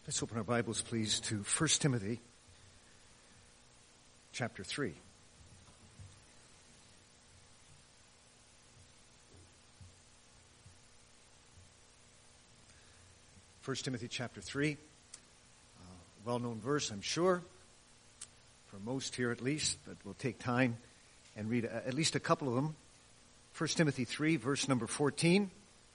Let's open our Bibles, please, to 1 Timothy chapter 3. 1 Timothy chapter 3, well-known verse, I'm sure, for most here at least, but we'll take time and read at least a couple of them. 1 Timothy 3, verse number 14.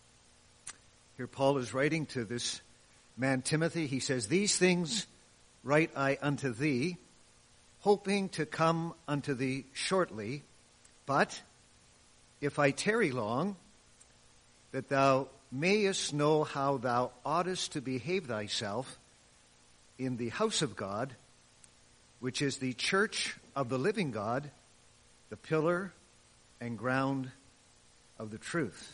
Here Paul is writing to this man Timothy. He says, "These things write I unto thee, hoping to come unto thee shortly. But if I tarry long, that thou mayest know how thou oughtest to behave thyself in the house of God, which is the church of the living God, the pillar and ground of the truth.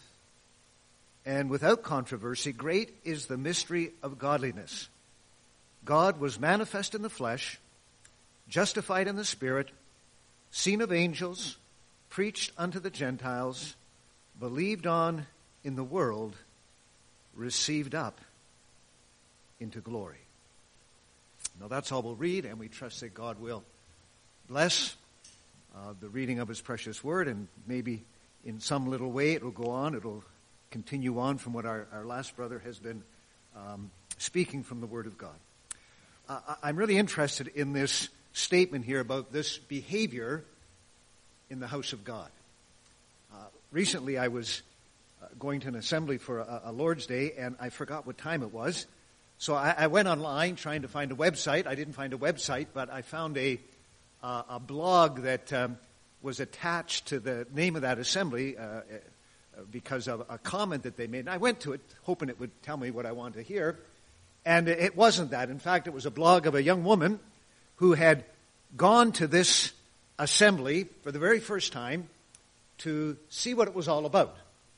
And without controversy, great is the mystery of godliness. God was manifest in the flesh, justified in the Spirit, seen of angels, preached unto the Gentiles, believed on in the world, received up into glory." Now that's all we'll read, and we trust that God will bless the reading of His precious word, and maybe in some little way it will go on. It'll continue on from what our last brother has been speaking from the Word of God. I'm really interested in this statement here about this behavior in the house of God. Recently I was going to an assembly for a Lord's Day, and I forgot what time it was. So I went online trying to find a website. I didn't find a website, but I found a blog that was attached to the name of that assembly because of a comment that they made. And I went to it hoping it would tell me what I wanted to hear. And it wasn't that. In fact, it was a blog of a young woman who had gone to this assembly for the very first time to see what it was all about.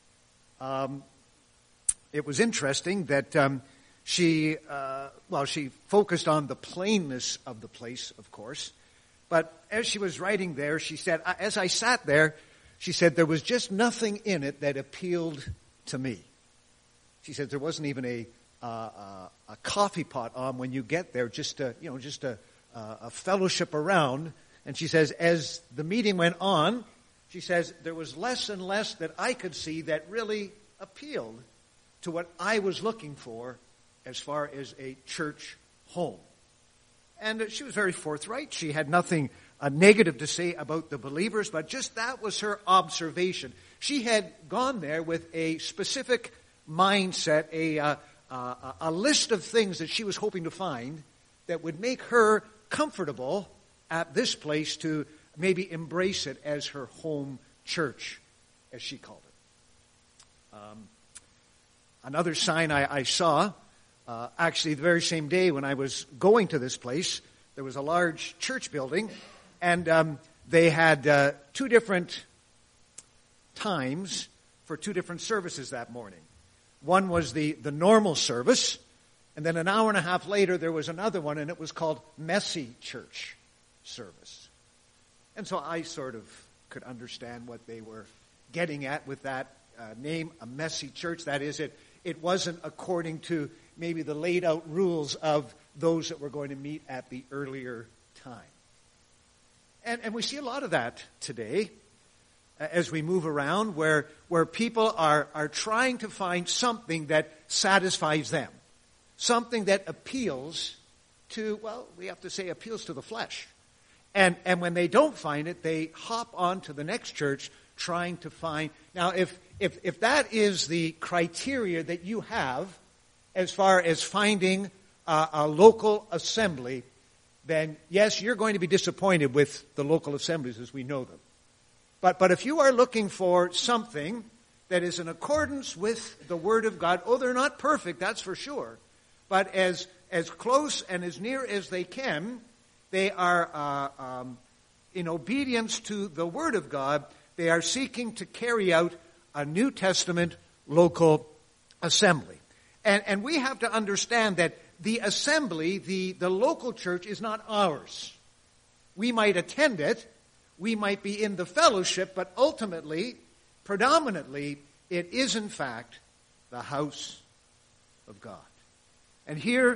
It was interesting that she focused on the plainness of the place, of course. But as she was writing there, she said, as I sat there, she said, there was just nothing in it that appealed to me. She said there wasn't even a coffee pot on when you get there, just a fellowship around. And she says, as the meeting went on, she says there was less and less that I could see that really appealed to what I was looking for as far as a church home. And she was very forthright. She had nothing negative to say about the believers, but just that was her observation. She had gone there with a specific mindset, a list of things that she was hoping to find that would make her comfortable at this place to maybe embrace it as her home church, as she called it. Another sign I saw, actually the very same day when I was going to this place, there was a large church building, and they had two different times for two different services that morning. One was the normal service, and then an hour and a half later there was another one, and it was called Messy Church Service. And so I sort of could understand what they were getting at with that name, a messy church. That is, it wasn't according to maybe the laid out rules of those that were going to meet at the earlier time. And we see a lot of that today as we move around where people are trying to find something that satisfies them. Something that appeals to, well, we have to say appeals to the flesh. And when they don't find it, they hop on to the next church trying to find. Now, if that is the criteria that you have as far as finding a local assembly, then yes, you're going to be disappointed with the local assemblies as we know them. But if you are looking for something that is in accordance with the Word of God, they're not perfect, that's for sure, but as close and as near as they can, they are in obedience to the Word of God, they are seeking to carry out a New Testament local assembly. And we have to understand that the assembly, the local church, is not ours. We might attend it, we might be in the fellowship, but ultimately, predominantly, it is in fact the house of God. And here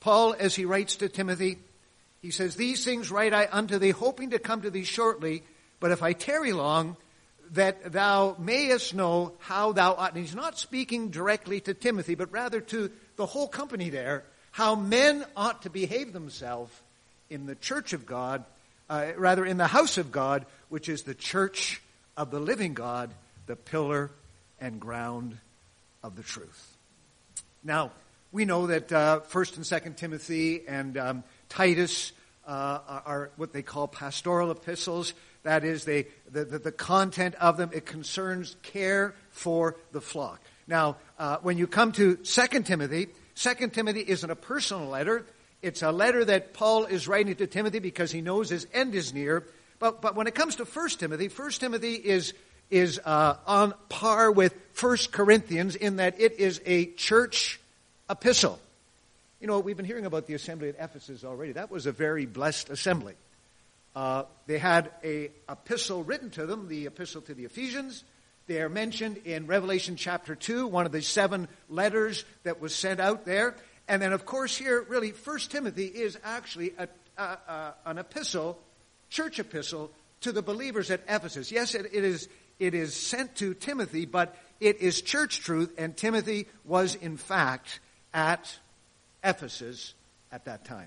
Paul, as he writes to Timothy, he says, "These things write I unto thee, hoping to come to thee shortly. But if I tarry long, that thou mayest know how thou ought." And he's not speaking directly to Timothy, but rather to the whole company there, how men ought to behave themselves in the church of God, rather in the house of God, which is the church of the living God, the pillar and ground of the truth. Now, we know that 1st and 2nd Timothy and Titus are what they call pastoral epistles. That is, the content of them, it concerns care for the flock. Now, when you come to 2 Timothy, 2 Timothy isn't a personal letter. It's a letter that Paul is writing to Timothy because he knows his end is near. But when it comes to 1 Timothy is on par with 1 Corinthians in that it is a church epistle. You know, we've been hearing about the assembly at Ephesus already. That was a very blessed assembly. They had an epistle written to them, the epistle to the Ephesians. They are mentioned in Revelation chapter 2, one of the 7 letters that was sent out there. And then, of course, here, really, 1 Timothy is actually an epistle, church epistle, to the believers at Ephesus. Yes, it is sent to Timothy, but it is church truth, and Timothy was, in fact, at Ephesus at that time.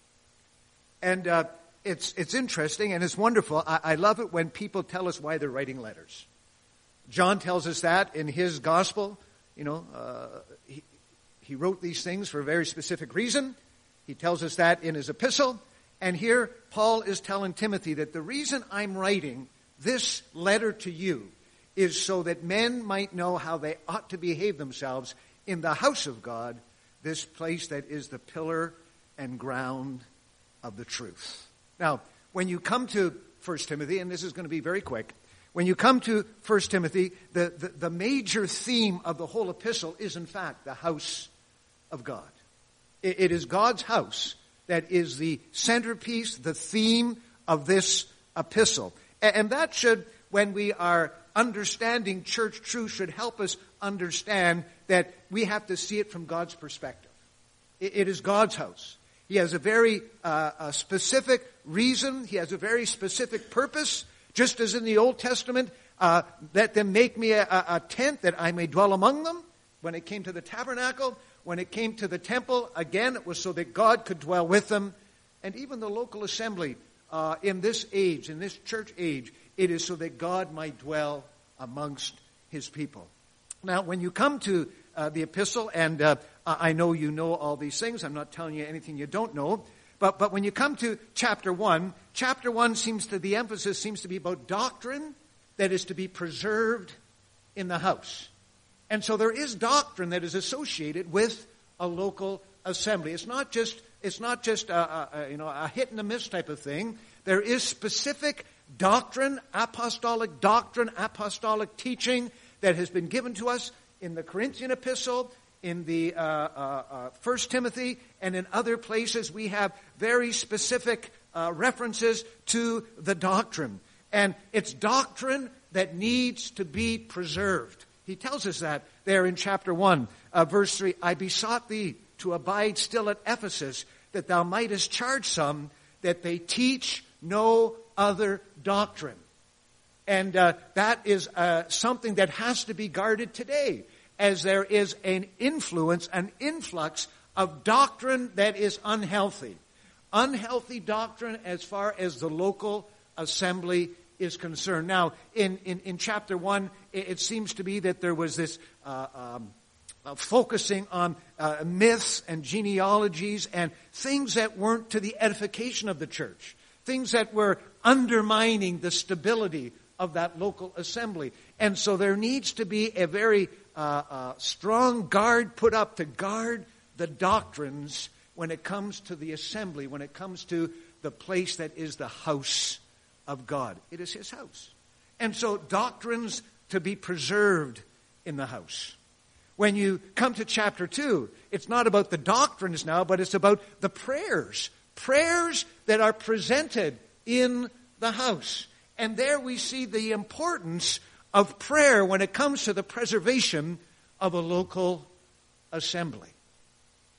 And it's interesting and it's wonderful. I love it when people tell us why they're writing letters. John tells us that in his gospel. You know, he wrote these things for a very specific reason. He tells us that in his epistle. And here Paul is telling Timothy that the reason I'm writing this letter to you is so that men might know how they ought to behave themselves in the house of God, this place that is the pillar and ground of the truth. Now, when you come to 1 Timothy, and this is going to be very quick, when you come to 1 Timothy, the major theme of the whole epistle is, in fact, the house of God. It is God's house that is the centerpiece, the theme of this epistle. And that should, when we are understanding church truth, should help us understand that we have to see it from God's perspective. It is God's house. He has a very specific reason. He has a very specific purpose. Just as in the Old Testament, let them make me a tent that I may dwell among them. When it came to the tabernacle, when it came to the temple, again, it was so that God could dwell with them. And even the local assembly in this age, in this church age, it is so that God might dwell amongst his people. Now, when you come to the epistle, and I know you know all these things. I'm not telling you anything you don't know. But when you come to chapter 1 the emphasis seems to be about doctrine that is to be preserved in the house. And so there is doctrine that is associated with a local assembly. It's not just a hit and a miss type of thing. There is specific doctrine, apostolic teaching that has been given to us in the Corinthian epistle, in the 1 Timothy, and in other places. We have very specific references to the doctrine. And it's doctrine that needs to be preserved. He tells us that there in chapter 1, verse 3, I besought thee to abide still at Ephesus, that thou mightest charge some that they teach no other doctrine. And that is something that has to be guarded today, as there is an influence, an influx of doctrine that is unhealthy. Unhealthy doctrine as far as the local assembly is concerned. Now, in chapter 1, it seems to be that there was this focusing on myths and genealogies and things that weren't to the edification of the church, things that were undermining the stability of that local assembly. And so there needs to be a very strong guard put up to guard the doctrines when it comes to the assembly, when it comes to the place that is the house of God. It is his house. And so doctrines to be preserved in the house. When you come to chapter 2, it's not about the doctrines now, but it's about the prayers. Prayers that are presented in the house. And there we see the importance of prayer when it comes to the preservation of a local assembly.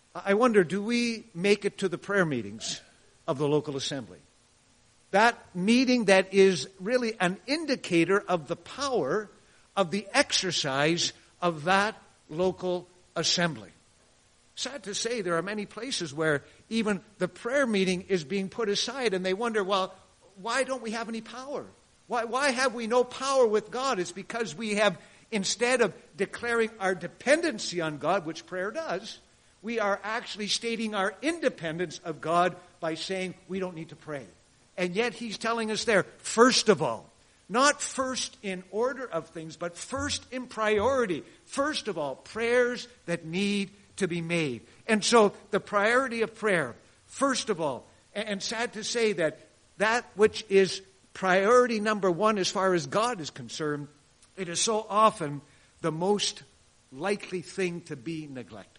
I wonder, do we make it to the prayer meetings of the local assembly? That meeting that is really an indicator of the power of the exercise of that local assembly. Sad to say, there are many places where even the prayer meeting is being put aside, and they wonder, well, why don't we have any power? Why have we no power with God? It's because we have, instead of declaring our dependency on God, which prayer does, we are actually stating our independence of God by saying we don't need to pray. And yet he's telling us there, first of all, not first in order of things, but first in priority. First of all, prayers that need to be made. And so the priority of prayer, first of all, and sad to say that which is priority number one as far as God is concerned, it is so often the most likely thing to be neglected.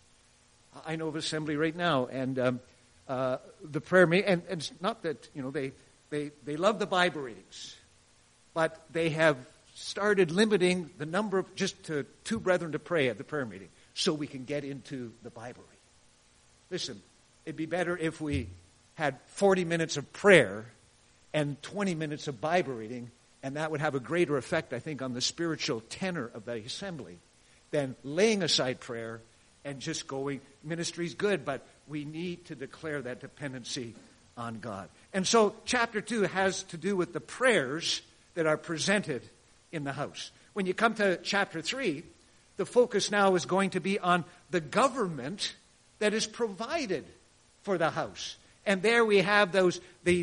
I know of assembly right now, and the prayer meeting, and it's not that, they love the Bible readings, but they have started limiting the number of, just to 2 brethren to pray at the prayer meeting, so we can get into the Bible reading. Listen, it'd be better if we had 40 minutes of prayer and 20 minutes of Bible reading, and that would have a greater effect, I think, on the spiritual tenor of the assembly than laying aside prayer and just going, ministry's good, but we need to declare that dependency on God. And so chapter 2 has to do with the prayers that are presented in the house. When you come to chapter 3, the focus now is going to be on the government that is provided for the house. And there we have those the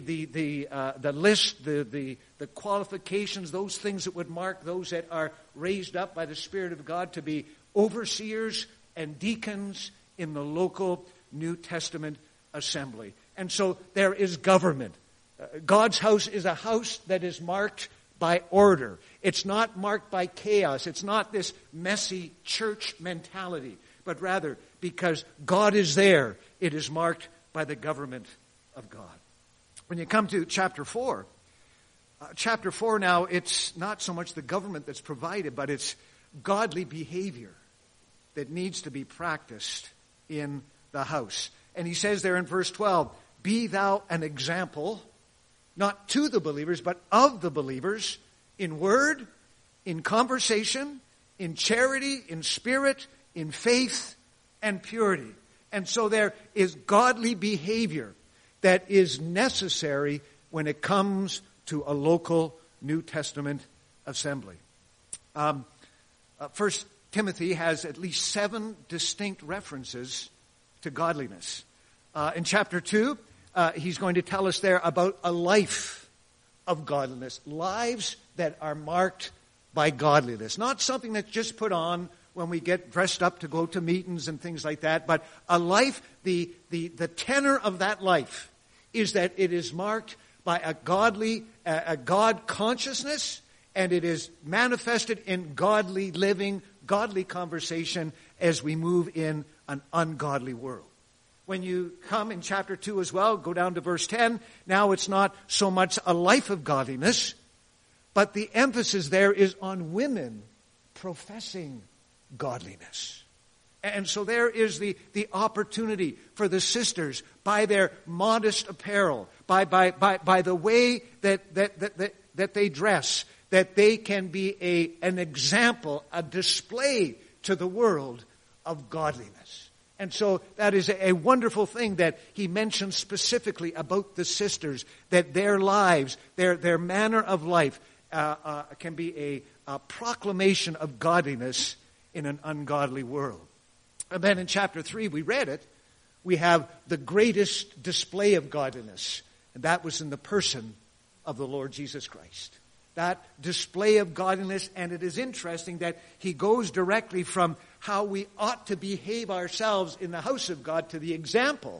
list, the qualifications, those things that would mark those that are raised up by the Spirit of God to be overseers and deacons in the local New Testament assembly. And so there is government. God's house is a house that is marked by order. It's not marked by chaos. It's not this messy church mentality, but rather because God is there, it is marked by the government of God. When you come to chapter 4 now, it's not so much the government that's provided, but it's godly behavior that needs to be practiced in the house. And he says there in verse 12, "Be thou an example, not to the believers, but of the believers, in word, in conversation, in charity, in spirit, in faith, and purity." And so there is godly behavior that is necessary when it comes to a local New Testament assembly. First Timothy has at least 7 distinct references to godliness. In chapter 2, he's going to tell us there about a life of godliness, lives that are marked by godliness. Not something that's just put on when we get dressed up to go to meetings and things like that, but a life, the tenor of that life is that it is marked by a God consciousness, and it is manifested in godly living, godly conversation as we move in an ungodly world. When you come in chapter 2 as well, go down to verse 10, now it's not so much a life of godliness, but the emphasis there is on women professing godliness. And so there is the opportunity for the sisters, by their modest apparel, by the way that they dress, that they can be an example, a display to the world of godliness. And so that is a wonderful thing that he mentions specifically about the sisters, that their lives, their manner of life can be a proclamation of godliness in an ungodly world. And then in chapter 3, we read it, we have the greatest display of godliness, and that was in the person of the Lord Jesus Christ. That display of godliness, and it is interesting that he goes directly from how we ought to behave ourselves in the house of God to the example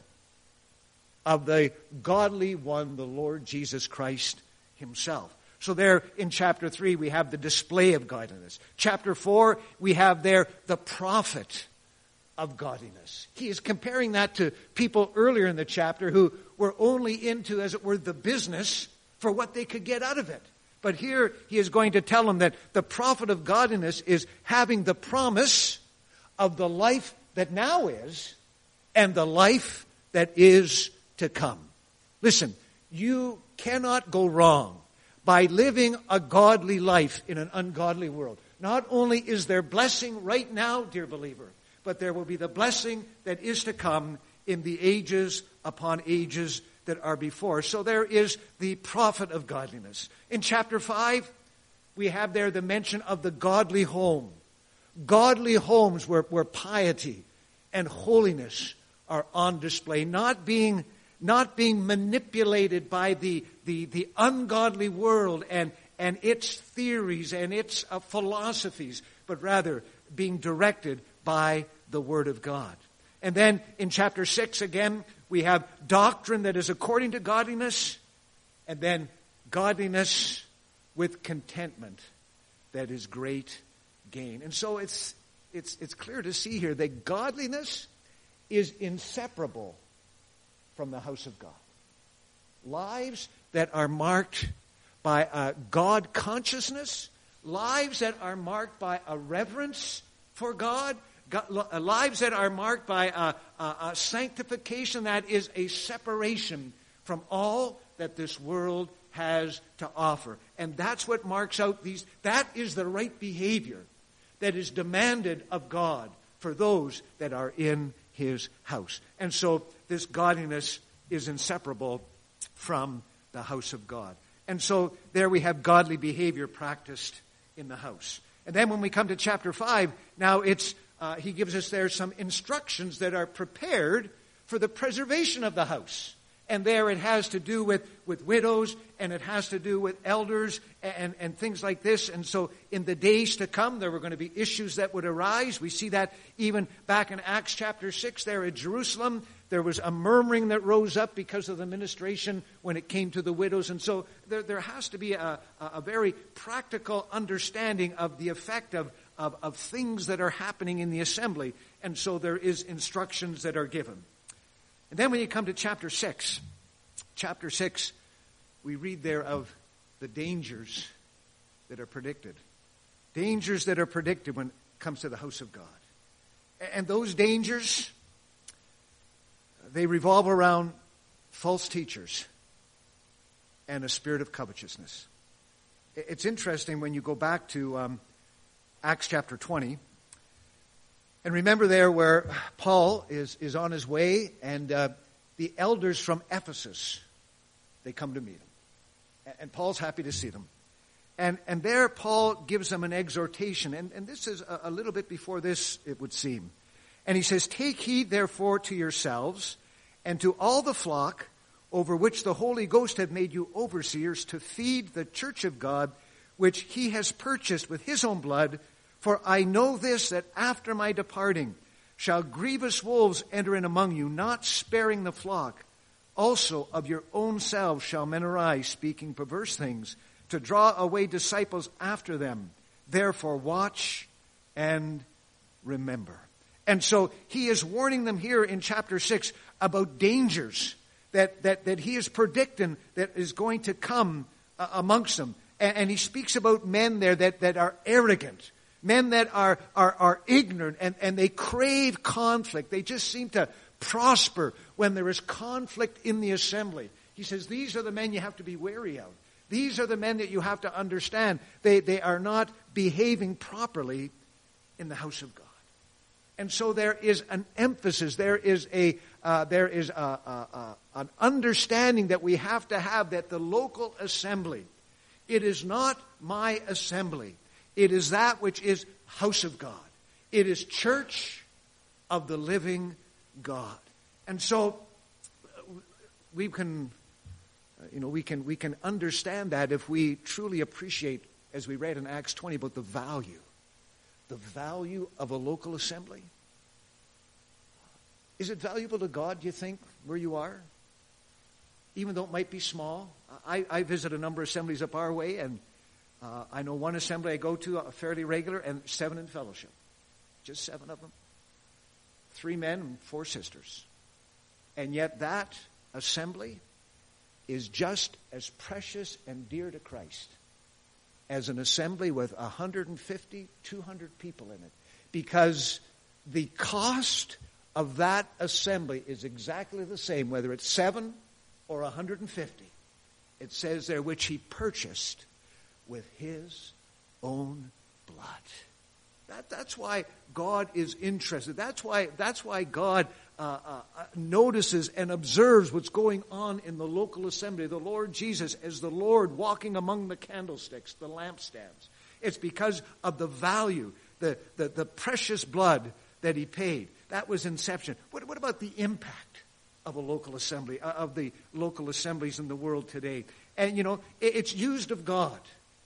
of the godly one, the Lord Jesus Christ himself. So there in chapter 3 we have the display of godliness. Chapter 4 we have there the prophet of godliness. He is comparing that to people earlier in the chapter who were only into, as it were, the business for what they could get out of it. But here he is going to tell them that the prophet of godliness is having the promise of the life that now is and the life that is to come. Listen, you cannot go wrong by living a godly life in an ungodly world. Not only is there blessing right now, dear believer, but there will be the blessing that is to come in the ages upon ages that are before. So there is the profit of godliness. In chapter 5, we have there the mention of the godly home. Godly homes where piety and holiness are on display, not being manipulated by the ungodly world and its theories and its philosophies, but rather being directed by the Word of God. And then in chapter 6 again, we have doctrine that is according to godliness, and then godliness with contentment that is great gain. And so it's clear to see here that godliness is inseparable from the house of God. Lives that are marked by a God consciousness, lives that are marked by a reverence for God, lives that are marked by a sanctification that is a separation from all that this world has to offer. And that's what marks out these. That is the right behavior that is demanded of God for those that are in His house. And so this godliness is inseparable from the house of God. And so there we have godly behavior practiced in the house. And then when we come to chapter 5, now he gives us there some instructions that are prepared for the preservation of the house. And there it has to do with widows, and it has to do with elders and things like this. And so in the days to come, there were going to be issues that would arise. We see that even back in Acts chapter 6 there at Jerusalem. There was a murmuring that rose up because of the ministration when it came to the widows. And so there has to be a very practical understanding of the effect of things that are happening in the assembly. And so there is instructions that are given. And then when you come to chapter 6, we read there of the dangers that are predicted. Dangers that are predicted when it comes to the house of God. And those dangers, they revolve around false teachers and a spirit of covetousness. It's interesting when you go back to Acts chapter 20, and remember there where Paul is on his way, and the elders from Ephesus, they come to meet him. And Paul's happy to see them. And there Paul gives them an exhortation, and this is a little bit before this, it would seem. And he says, "Take heed therefore to yourselves and to all the flock over which the Holy Ghost hath made you overseers, to feed the church of God, which He has purchased with His own blood. For I know this, that after my departing shall grievous wolves enter in among you, not sparing the flock. Also of your own selves shall men arise, speaking perverse things, to draw away disciples after them. Therefore watch and remember." And so he is warning them here in chapter 6 about dangers that he is predicting that is going to come amongst them. And he speaks about men there that are arrogant. Men that are ignorant and they crave conflict. They just seem to prosper when there is conflict in the assembly. He says these are the men you have to be wary of. These are the men that you have to understand. They are not behaving properly in the house of God. And so there is an emphasis. There is an understanding that we have to have that the local assembly, it is not my assembly. It is that which is house of God. It is church of the living God. And so we can understand that if we truly appreciate, as we read in Acts 20, about the value of a local assembly. Is it valuable to God, do you think, where you are? Even though it might be small. I visit a number of assemblies up our way, and I know one assembly I go to fairly regular, and 7 in fellowship. Just 7 of them. 3 men and 4 sisters. And yet that assembly is just as precious and dear to Christ as an assembly with 150, 200 people in it. Because the cost of that assembly is exactly the same, whether it's 7 or 150. It says there, which he purchased with his own blood. That's why God is interested. That's why God notices and observes what's going on in the local assembly. The Lord Jesus as the Lord walking among the candlesticks, the lampstands. It's because of the value, the precious blood that he paid. That was inception. What about the impact of a local assembly, of the local assemblies in the world today? And, it's used of God.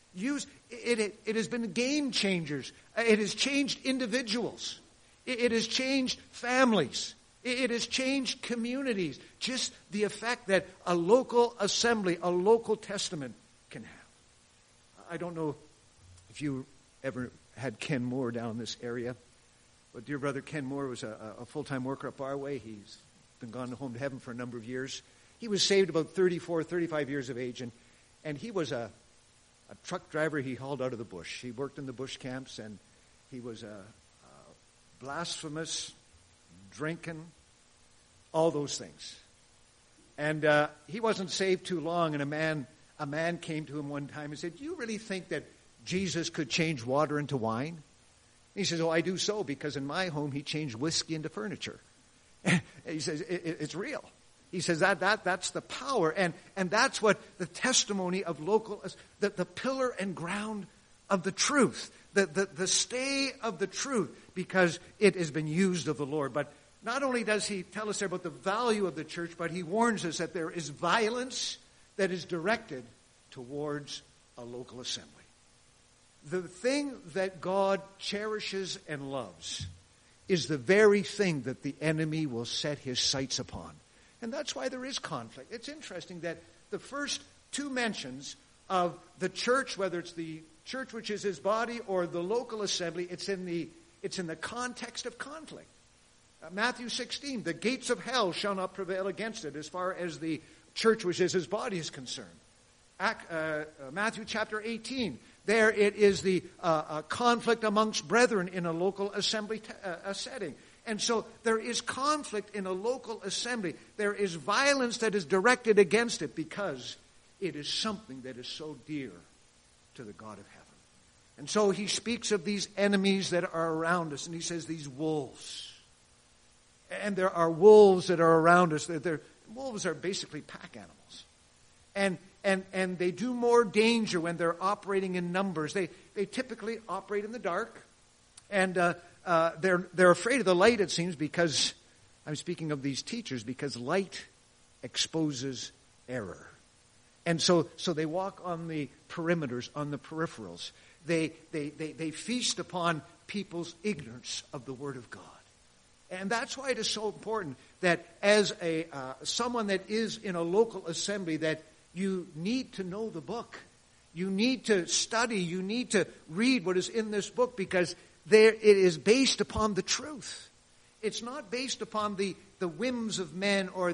It has been game changers. It has changed individuals. It has changed families. It has changed communities. Just the effect that a local assembly, a local testament can have. I don't know if you ever had Ken Moore down this area, but dear brother Ken Moore was a full-time worker up our way. He's been gone home to heaven for a number of years. He was saved about 34, 35 years of age, and he was a truck driver. He hauled out of the bush. He worked in the bush camps, and he was a blasphemous, drinking, all those things. And he wasn't saved too long, and a man came to him one time and said, "Do you really think that Jesus could change water into wine?" He says, "Oh, I do so, because in my home he changed whiskey into furniture." He says, it's real. He says that's the power, and that's what the testimony of local, the pillar and ground of the truth, the stay of the truth, because it has been used of the Lord. But not only does he tell us there about the value of the church, but he warns us that there is violence that is directed towards a local assembly. The thing that God cherishes and loves is the very thing that the enemy will set his sights upon. And that's why there is conflict. It's interesting that the first two mentions of the church, whether it's the church which is his body or the local assembly, it's in the context of conflict. Matthew 16, the gates of hell shall not prevail against it, as far as the church which is his body is concerned. Matthew chapter 18, there it is the conflict amongst brethren in a local assembly setting. And so there is conflict in a local assembly. There is violence that is directed against it because it is something that is so dear to the God of heaven. And so he speaks of these enemies that are around us, and he says these wolves. And there are wolves that are around us. Wolves are basically pack animals. And they do more danger when they're operating in numbers. They typically operate in the dark. And they're afraid of the light, it seems, because, I'm speaking of these teachers, because light exposes error. And so they walk on the perimeters, on the peripherals. They feast upon people's ignorance of the Word of God. And that's why it is so important that as someone that is in a local assembly, that you need to know the book. You need to study. You need to read what is in this book, because it is based upon the truth. It's not based upon the whims of men or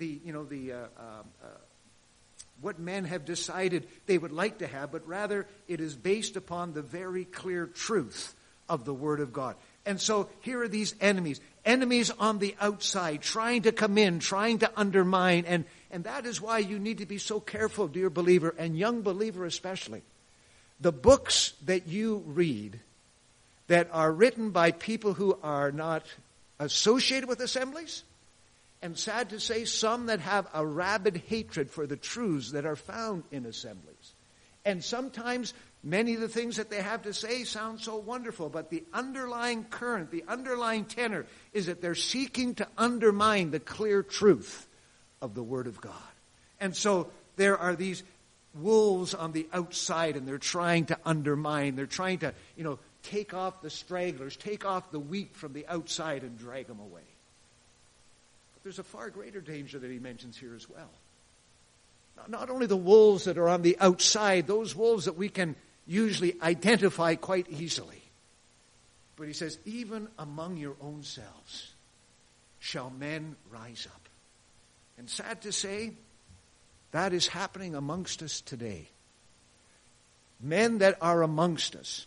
what men have decided they would like to have, but rather it is based upon the very clear truth of the Word of God. And so here are these enemies on the outside, trying to come in, trying to undermine, and that is why you need to be so careful, dear believer, and young believer especially. The books that you read that are written by people who are not associated with assemblies, and sad to say, some that have a rabid hatred for the truths that are found in assemblies. And sometimes many of the things that they have to say sound so wonderful, but the underlying current, the underlying tenor is that they're seeking to undermine the clear truth of the Word of God. And so there are these wolves on the outside, and they're trying to undermine, they're trying to, take off the stragglers, take off the weak from the outside and drag them away. But there's a far greater danger that he mentions here as well. Not only the wolves that are on the outside, those wolves that we can usually identify quite easily, but he says, even among your own selves shall men rise up. And sad to say, that is happening amongst us today. Men that are amongst us,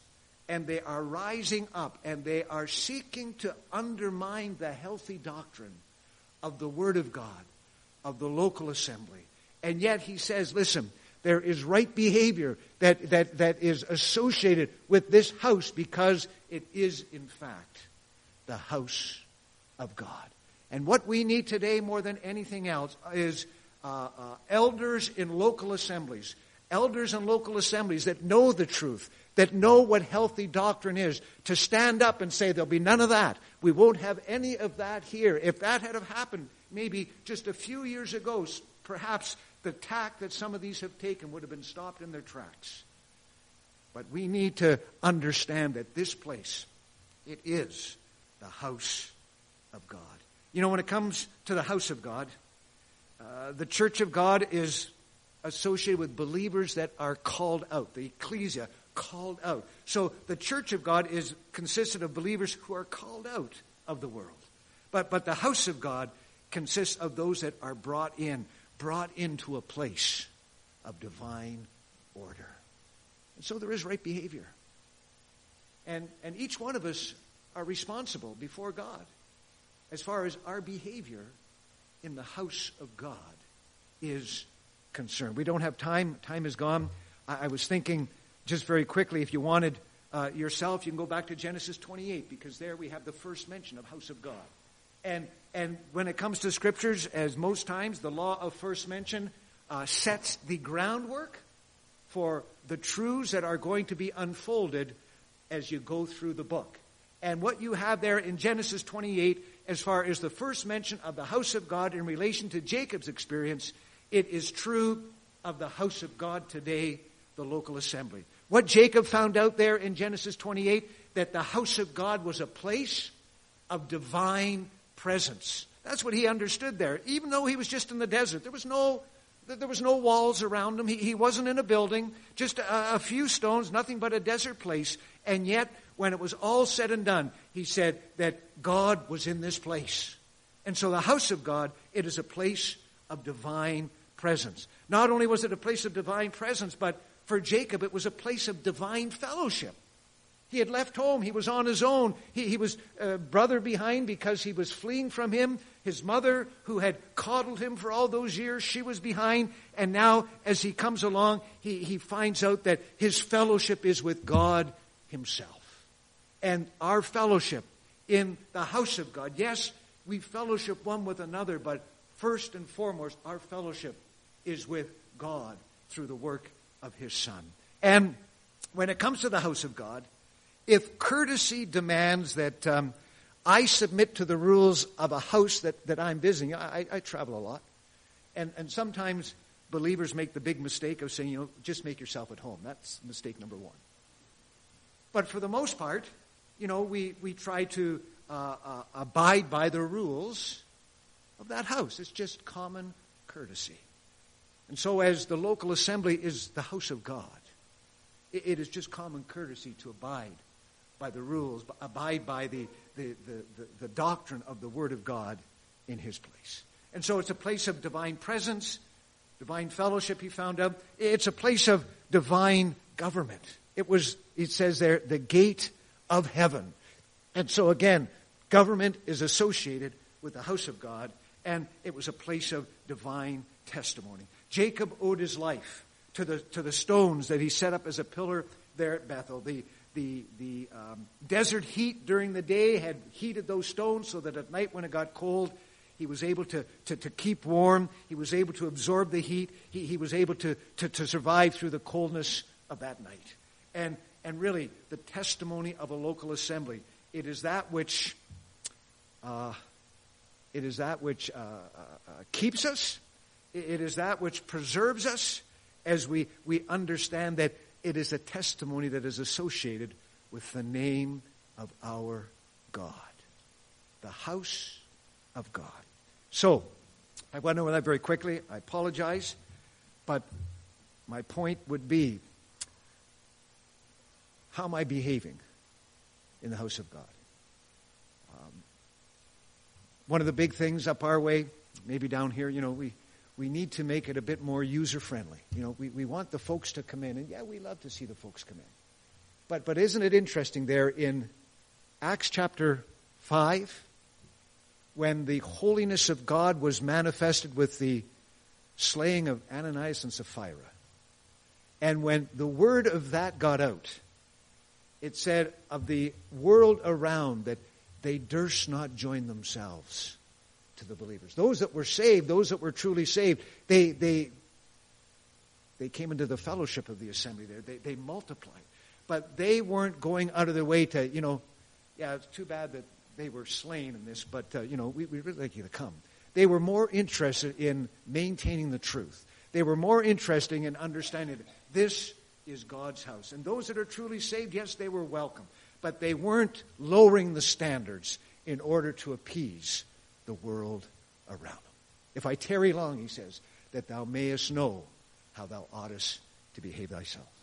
and they are rising up, and they are seeking to undermine the healthy doctrine of the Word of God, of the local assembly. And yet he says, listen, there is right behavior that is associated with this house because it is, in fact, the house of God. And what we need today more than anything else is elders in local assemblies. Elders in local assemblies that know the truth, that know what healthy doctrine is, to stand up and say there'll be none of that. We won't have any of that here. If that had have happened maybe just a few years ago, perhaps the tack that some of these have taken would have been stopped in their tracks. But we need to understand that this place, it is the house of God. You know, when it comes to the house of God, the church of God is associated with believers that are called out, the ecclesia, called out. So the church of God is consisted of believers who are called out of the world. But the house of God consists of those that are brought into a place of divine order. And so there is right behavior. And each one of us are responsible before God as far as our behavior in the house of God is concerned. We don't have time. Time is gone. I was thinking just very quickly, if you wanted yourself, you can go back to Genesis 28, because there we have the first mention of house of God. And when it comes to scriptures, as most times, the law of first mention sets the groundwork for the truths that are going to be unfolded as you go through the book. And what you have there in Genesis 28, as far as the first mention of the house of God in relation to Jacob's experience, it is true of the house of God today, the local assembly. What Jacob found out there in Genesis 28, that the house of God was a place of divine presence. That's what he understood there. Even though he was just in the desert, there was no walls around him. He wasn't in a building, just a few stones, nothing but a desert place. And yet, when it was all said and done, he said that God was in this place. And so the house of God, it is a place of divine presence. Not only was it a place of divine presence, but for Jacob, it was a place of divine fellowship. He had left home. He was on his own. He was a brother behind because he was fleeing from him. His mother, who had coddled him for all those years, she was behind. And now, as he comes along, he finds out that his fellowship is with God himself. And our fellowship in the house of God, yes, we fellowship one with another, but first and foremost, our fellowship is with God through the work of his Son. And when it comes to the house of God, if courtesy demands that I submit to the rules of a house that I'm visiting, I travel a lot, and sometimes believers make the big mistake of saying, just make yourself at home. That's mistake number one. But for the most part, we try to abide by the rules of that house. It's just common courtesy. And so as the local assembly is the house of God, it is just common courtesy to abide by the rules, abide by the doctrine of the Word of God in his place. And so it's a place of divine presence, divine fellowship, he found out. It's a place of divine government. It says there, the gate of heaven. And so again, government is associated with the house of God, and it was a place of divine testimony. Jacob owed his life to the stones that he set up as a pillar there at Bethel. The desert heat during the day had heated those stones so that at night when it got cold, he was able to keep warm. He was able to absorb the heat. He was able to survive through the coldness of that night. And really, the testimony of a local assembly, it is that which keeps us. It is that which preserves us as we understand that it is a testimony that is associated with the name of our God, the house of God. So, I went over that very quickly. I apologize, but my point would be, how am I behaving in the house of God? One of the big things up our way, maybe down here, we need to make it a bit more user-friendly. We want the folks to come in, and yeah, we love to see the folks come in. But isn't it interesting there in Acts chapter 5, when the holiness of God was manifested with the slaying of Ananias and Sapphira, and when the word of that got out, it said of the world around that they durst not join themselves to the believers. Those that were saved, those that were truly saved, they came into the fellowship of the assembly there. They multiplied. But they weren't going out of their way to, it's too bad that they were slain in this, but, we really like you to come. They were more interested in maintaining the truth. They were more interested in understanding that this is God's house. And those that are truly saved, yes, they were welcome. But they weren't lowering the standards in order to appease the world around them. If I tarry long, he says, that thou mayest know how thou oughtest to behave thyself.